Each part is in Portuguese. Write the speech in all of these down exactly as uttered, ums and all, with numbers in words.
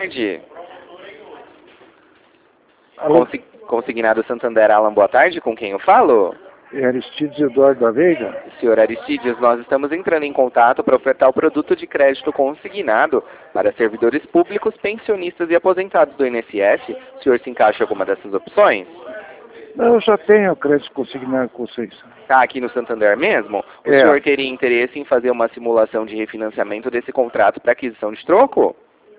tarde. Alô? Consi- Consignado Santander Alan, boa tarde, com quem eu falo? É Aristides Eduardo da Veiga? Senhor Aristides, nós estamos entrando em contato para ofertar o produto de crédito consignado para servidores públicos, pensionistas e aposentados do I N S S. O senhor se encaixa em alguma dessas opções? Não, eu já tenho crédito consignado com vocês. Tá aqui no Santander mesmo? O É. senhor teria interesse em fazer uma simulação de refinanciamento desse contrato para aquisição de troco?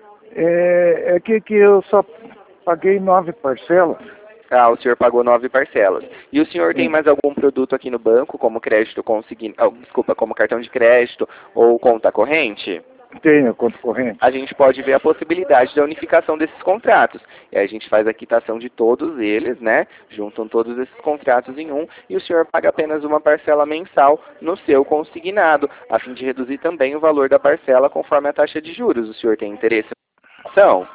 É, é que, que eu só paguei nove parcelas. Ah, o senhor pagou nove parcelas. E o senhor tem Sim. mais algum produto aqui no banco, como crédito consignado, oh, desculpa, como cartão de crédito ou conta corrente? Tenho conta corrente. A gente pode ver a possibilidade da unificação desses contratos. E aí a gente faz a quitação de todos eles, né? Juntam todos esses contratos em um e o senhor paga apenas uma parcela mensal no seu consignado, a fim de reduzir também o valor da parcela conforme a taxa de juros. O senhor tem interesse na ação?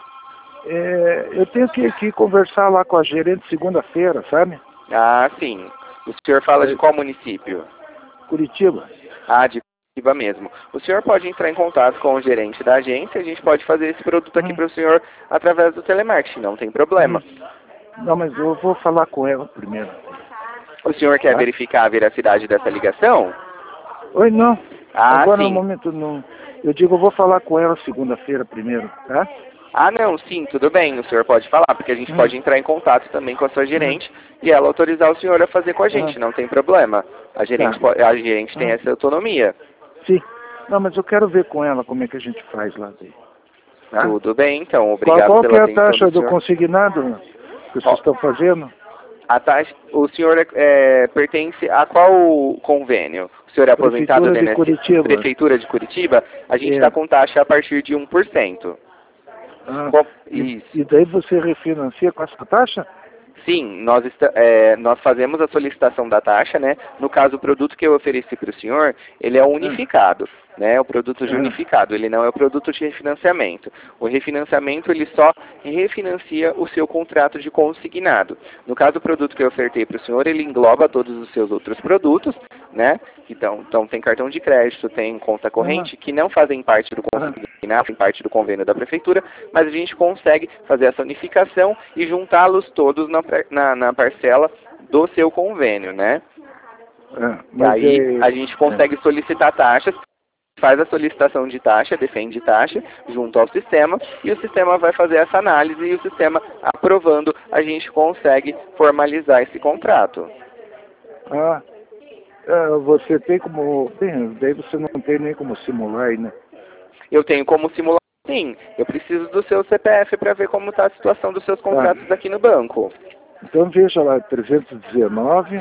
É, eu tenho que, que conversar lá com a gerente segunda-feira, sabe? Ah, sim. O senhor fala É. de qual município? Curitiba. Ah, de Curitiba mesmo. O senhor pode entrar em contato com o gerente da agência, a gente pode fazer esse produto aqui Hum. para o senhor através do telemarketing, não tem problema. Hum. Não, mas eu vou falar com ela primeiro. O senhor quer Tá? verificar a veracidade dessa ligação? Oi, não. Ah, Agora sim. no momento não. Eu digo, eu vou falar com ela segunda-feira primeiro, tá? Ah, não, sim, tudo bem, o senhor pode falar, porque a gente Hum. pode entrar em contato também com a sua gerente e ela autorizar o senhor a fazer com a gente, Hum. não tem problema. A gerente, Tá. po- a gerente tem Hum. essa autonomia. Sim. Não, mas eu quero ver com ela como é que a gente faz lá daí. Tá? Tudo bem, então, Qual, obrigado qual que pela é a atenção taxa do do senhor. consignado que vocês Ó, estão fazendo? a taxa, o senhor é, pertence a qual convênio? O senhor é aposentado Prefeitura da de I N S S? Curitiba. Prefeitura de Curitiba? A gente está É. com taxa a partir de um por cento. Ah, Com- e, Isso. e daí você refinancia com essa taxa? Sim, nós, esta- é, nós fazemos a solicitação da taxa, né? No caso, o produto que eu ofereci para o senhor, ele é unificado, né? O produto de Ah. unificado, ele não é o produto de refinanciamento. O refinanciamento, ele só refinancia o seu contrato de consignado. No caso, o produto que eu ofertei para o senhor, ele engloba todos os seus outros produtos, né? Então, então tem cartão de crédito, tem conta corrente, que não fazem parte do Ah. consignado, fazem parte do convênio da prefeitura, mas a gente consegue fazer essa unificação e juntá-los todos na, par- na, na parcela do seu convênio, né? Ah, mas Aí é, a gente consegue solicitar taxas, faz a solicitação de taxa, defende taxa junto ao sistema e o sistema vai fazer essa análise e o sistema aprovando, a gente consegue formalizar esse contrato. ah, ah, você tem como. Tem, daí você não tem nem como simular aí, né? Eu tenho como simular, sim, eu preciso do seu C P F para ver como está a situação dos seus contratos aqui no banco. Então veja lá, trezentos e dezenove,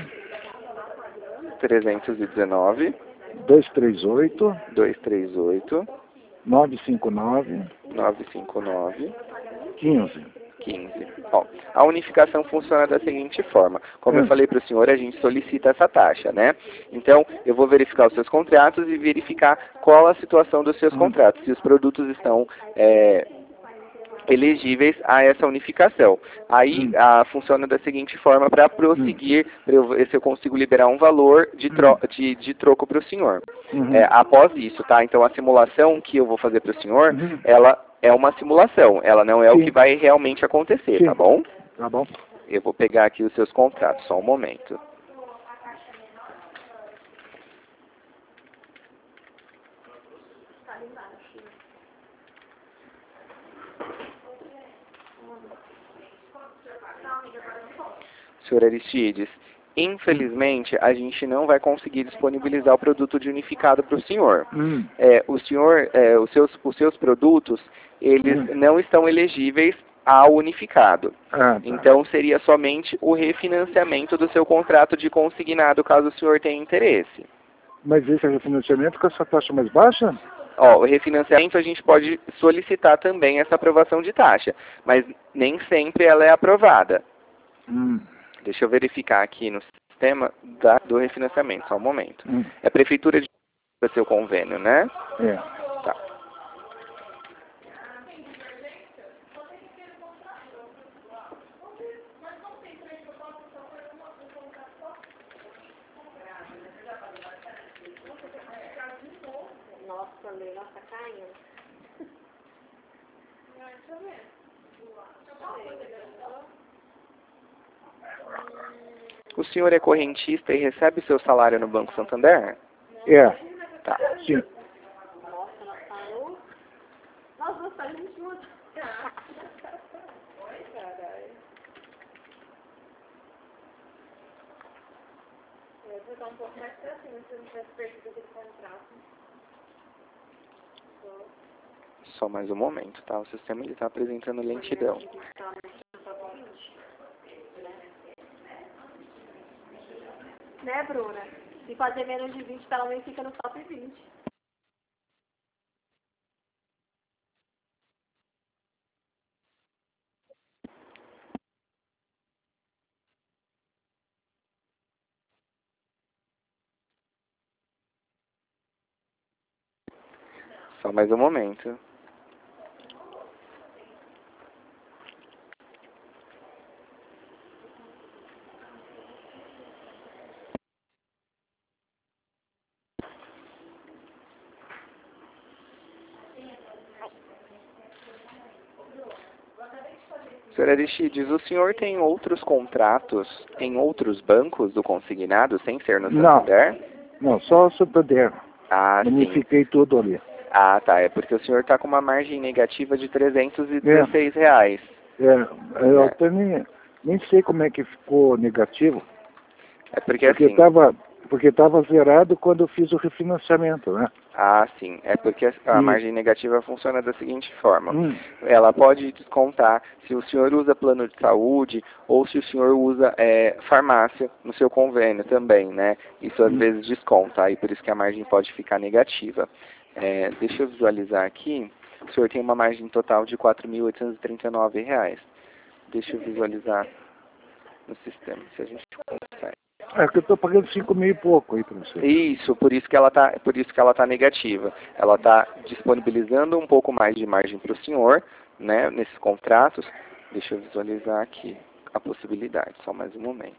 trezentos e dezenove, duzentos e trinta e oito, duzentos e trinta e oito, novecentos e cinquenta e nove, novecentos e cinquenta e nove, quinze. quinze. Ó, a unificação funciona da seguinte forma. Como eu Hum. falei para o senhor, a gente solicita essa taxa, né? Então, eu vou verificar os seus contratos e verificar qual a situação dos seus Hum. contratos, se os produtos estão é, elegíveis a essa unificação. Aí Hum. a, funciona da seguinte forma para prosseguir, para eu ver se eu consigo liberar um valor de, tro, de, de troco para o senhor. Uhum. É, após isso, tá? Então a simulação que eu vou fazer para o senhor, Uhum. ela é uma simulação, ela não é Sim. o que vai realmente acontecer, Sim. tá bom? Tá bom. Eu vou pegar aqui os seus contratos, só um momento. Senhor Aristides, infelizmente a gente não vai conseguir disponibilizar o produto de unificado para o senhor. Hum. É, o senhor, é, os, seus, os seus produtos, eles Hum. não estão elegíveis ao unificado. Ah, tá. Então seria somente o refinanciamento do seu contrato de consignado, caso o senhor tenha interesse. Mas esse é refinanciamento com essa taxa mais baixa? Ó, o refinanciamento a gente pode solicitar também essa aprovação de taxa, mas nem sempre ela é aprovada. Hum. Deixa eu verificar aqui no sistema da, do refinanciamento, só um momento. Hum. É a prefeitura de seu convênio, né? É. Tá. Nossa, Leila, tá caindo. O senhor é correntista e recebe seu salário no Banco Santander? É, Tá. sim. Nossa, ela parou. Nós vamos fazer a gente mudar. Oi, caralho. Eu vou dar um pouco mais pra cima se eu não tivesse perdido aquele contrato. Só mais um momento, tá? O sistema ele está apresentando lentidão. Né, Bruna? Se fazer menos de vinte, pelo menos fica no top vinte. Só mais um momento. Senhor Aristides, o senhor tem outros contratos em outros bancos do consignado, sem ser no Santander? Não, não, só o Santander. Ah, sim. Unifiquei tudo ali. Ah, tá. É porque o senhor está com uma margem negativa de trezentos e dezesseis reais. É, eu até nem, nem sei como é que ficou negativo. É porque, Porque assim... estava porque tava zerado quando eu fiz o refinanciamento, né? Ah, sim. É porque a E- margem negativa funciona da seguinte forma. Hum. Ela pode descontar se o senhor usa plano de saúde ou se o senhor usa é, farmácia no seu convênio também, né? Isso às Hum. vezes desconta, aí por isso que a margem pode ficar negativa. É, deixa eu visualizar aqui. O senhor tem uma margem total de quatro mil oitocentos e trinta e nove reais. Deixa eu visualizar no sistema, se a gente consegue. É que eu estou pagando cinco mil e pouco aí para você. Isso, por isso que ela tá, por isso que ela tá negativa. Ela está disponibilizando um pouco mais de margem para o senhor, né, nesses contratos. Deixa eu visualizar aqui a possibilidade, só mais um momento.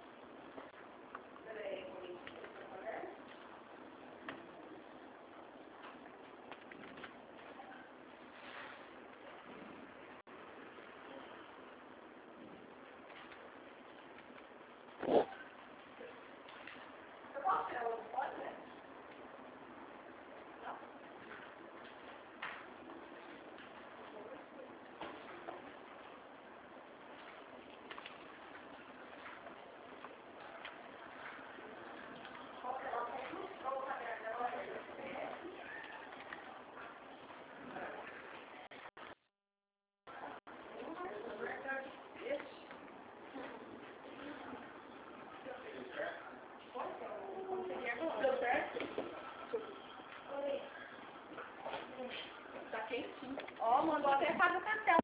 Ó, mandou até pagar o cartão.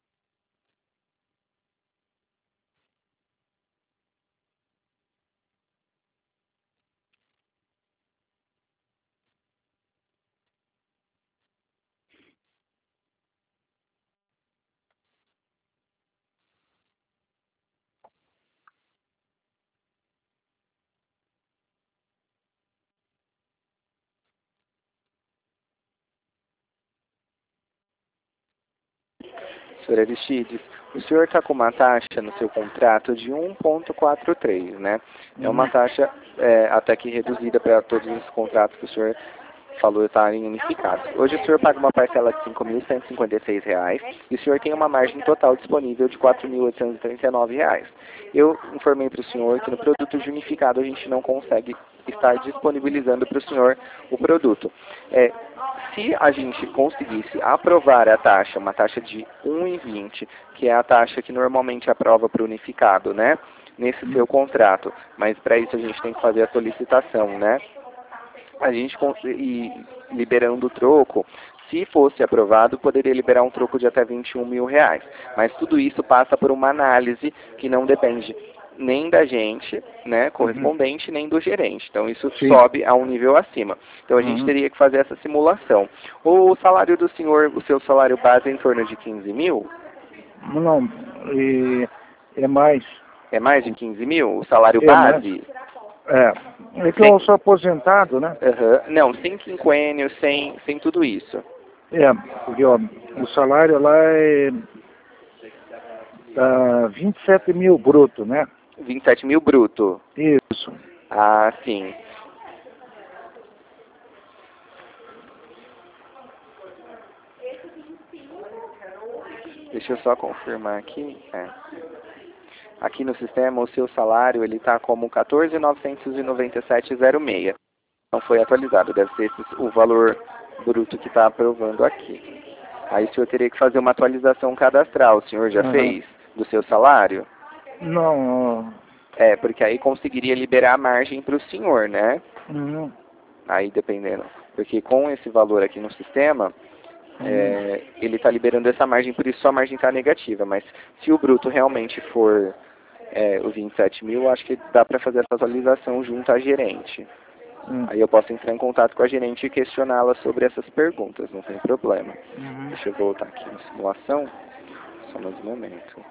senhor Aristides, o senhor está com uma taxa no seu contrato de um vírgula quarenta e três, né? É uma taxa é, até que reduzida para todos os contratos que o senhor falou estarem unificados. Hoje o senhor paga uma parcela de cinco mil cento e cinquenta e seis reais e o senhor tem uma margem total disponível de quatro mil oitocentos e trinta e nove reais. Eu informei para o senhor que no produto de unificado a gente não consegue estar disponibilizando para o senhor o produto. É, se a gente conseguisse aprovar a taxa, uma taxa de um vírgula vinte, que é a taxa que normalmente aprova para o unificado, né? Nesse seu contrato, mas para isso a gente tem que fazer a solicitação, né? A gente, e liberando o troco, se fosse aprovado, poderia liberar um troco de até vinte e um mil reais. Mas tudo isso passa por uma análise que não depende nem da gente, né, correspondente, uhum. nem do gerente. Então isso Sim. sobe a um nível acima. Então a uhum. gente teria que fazer essa simulação. O salário do senhor, o seu salário base é em torno de quinze mil? Não, é, é mais. É mais de quinze mil? O salário é base? Mais. É, é que sem... eu sou aposentado, né? Uhum. Não, sem quinquênio, sem, sem tudo isso. É, porque ó, o salário lá é tá, vinte e sete mil bruto, né? vinte e sete mil bruto. Isso. Ah, sim. Deixa eu só confirmar aqui. É. Aqui no sistema, o seu salário ele está como quatorze mil novecentos e noventa e sete vírgula zero seis. Não foi atualizado, deve ser esse o valor bruto que está aprovando aqui. Aí o senhor teria que fazer uma atualização cadastral. O senhor já Uhum. fez do seu salário? Não. É, porque aí conseguiria liberar a margem para o senhor, né? Uhum. Aí dependendo. Porque com esse valor aqui no sistema, é, ele está liberando essa margem, por isso a margem está negativa. Mas se o bruto realmente for é, os vinte e sete mil, acho que dá para fazer essa atualização junto à gerente. Uhum. Aí eu posso entrar em contato com a gerente e questioná-la sobre essas perguntas, não tem problema. Uhum. Deixa eu voltar aqui na simulação, só mais um momento.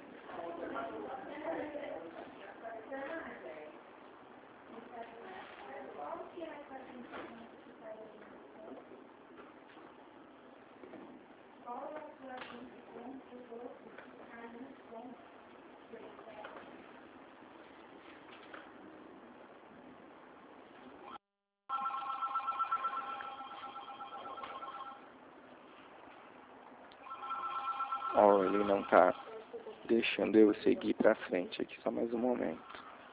Ó, ele não está deixando eu seguir para frente aqui, só mais um momento.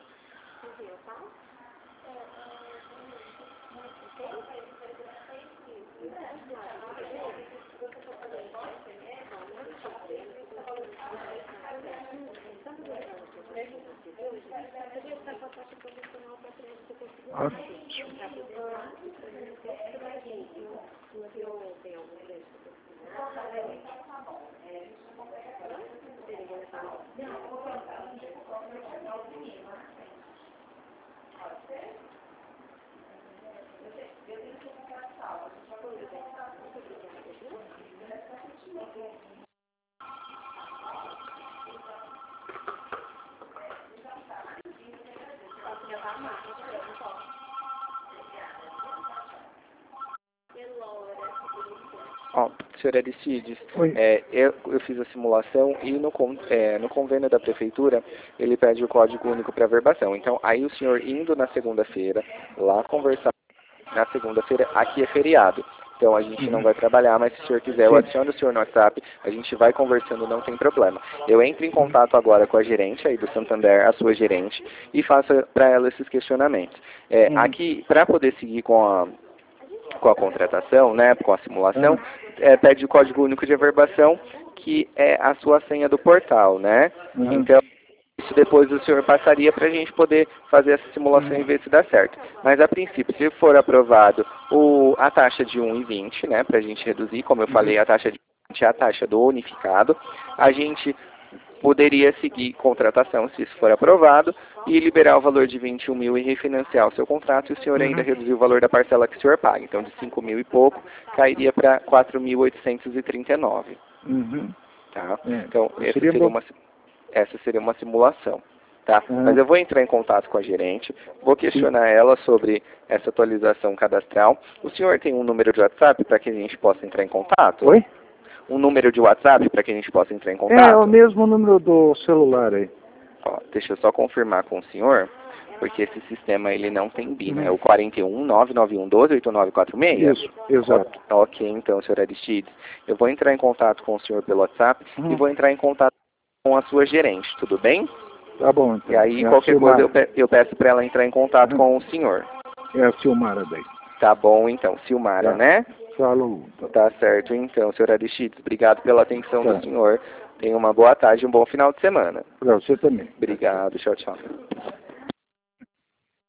Ó, senhor Aristides, é, eu, eu fiz a simulação e no, é, no convênio da prefeitura ele pede o código único para verbação. Então, aí o senhor indo na segunda-feira, lá conversar na segunda-feira, aqui é feriado. Então a gente não vai trabalhar, mas se o senhor quiser, eu adiciono o senhor no WhatsApp, a gente vai conversando, não tem problema. Eu entro em contato agora com a gerente aí do Santander, a sua gerente, e faço para ela esses questionamentos. É, Uhum. Aqui, para poder seguir com a, com a contratação, né, com a simulação, uhum. é, pede o código único de averbação, que é a sua senha do portal, né? Uhum. Então, isso depois o senhor passaria para a gente poder fazer essa simulação Uhum. e ver se dá certo. Mas a princípio, se for aprovado o, a taxa de um vírgula vinte, né, para a gente reduzir, como eu Uhum. falei, a taxa de vinte é a taxa do unificado, a gente poderia seguir contratação, se isso for aprovado, e liberar o valor de vinte e um mil e refinanciar o seu contrato, e o senhor ainda Uhum. reduzir o valor da parcela que o senhor paga. Então, de cinco mil e pouco, cairia para quatro mil oitocentos e trinta e nove. Uhum. Tá? É. Então, essa Seria seria bom. uma... Essa seria uma simulação, tá? Uhum. Mas eu vou entrar em contato com a gerente, vou questionar ela sobre essa atualização cadastral. O senhor tem um número de WhatsApp para que a gente possa entrar em contato? Oi? Um número de WhatsApp para que a gente possa entrar em contato? É, é o mesmo número do celular aí. Ó, deixa eu só confirmar com o senhor, porque esse sistema ele não tem B I N, Uhum. é o quatro um, nove nove um, um dois, oito nove quatro seis? Isso, exato. O, ok, então, senhor Aristides, eu vou entrar em contato com o senhor pelo WhatsApp Uhum. e vou entrar em contato com a sua gerente, tudo bem? Tá bom, então. E aí, É qualquer coisa, eu, pe eu peço para ela entrar em contato Uhum. com o senhor. É a Silmara daí. Tá bom, então. Silmara, Tá. né? Falou. Tá. Tá certo, então, senhor Aristides. Obrigado pela atenção Tá. do senhor. Tenha uma boa tarde e um bom final de semana. Pra você também. Obrigado. Tchau, tchau.